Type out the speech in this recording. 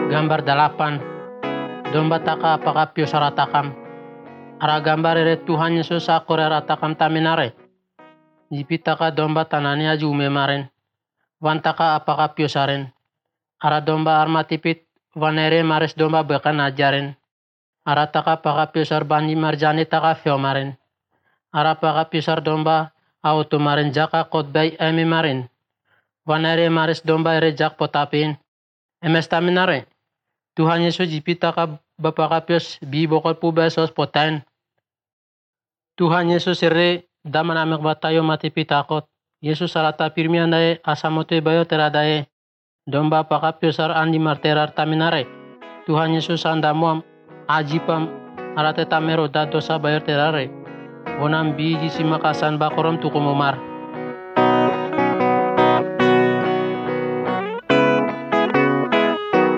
Gambar 8. Domba taka apakah pio saratakam. Ara gambar ere Tuhan Yesus akore ratakam taminare. Jipitaka domba tanani aju memaren. Wantaka apakah pio saren. Ara domba arma tipit vanere mares domba bekan ajaren. Ara taka apakah pio sar bandi marjane taka feo maren. Ara apakah pio sar domba auto maren jaka kotbai eme maren. Vanere mares domba ere jak potapin. Emes taminare. Tuhan Yesus jipitaka bapaka pios bi bokol pubesos potain. Tuhan Yesus ere daman amek batayo mati pitakot. Yesus salata pirmiandae asamote bayo teradae. Domba paka piosar andi marterar taminare. Tuhan Yesus andamuam ajipam arate tamero dosa bayo terare. Onam biji simakasan bakorom tukumumar.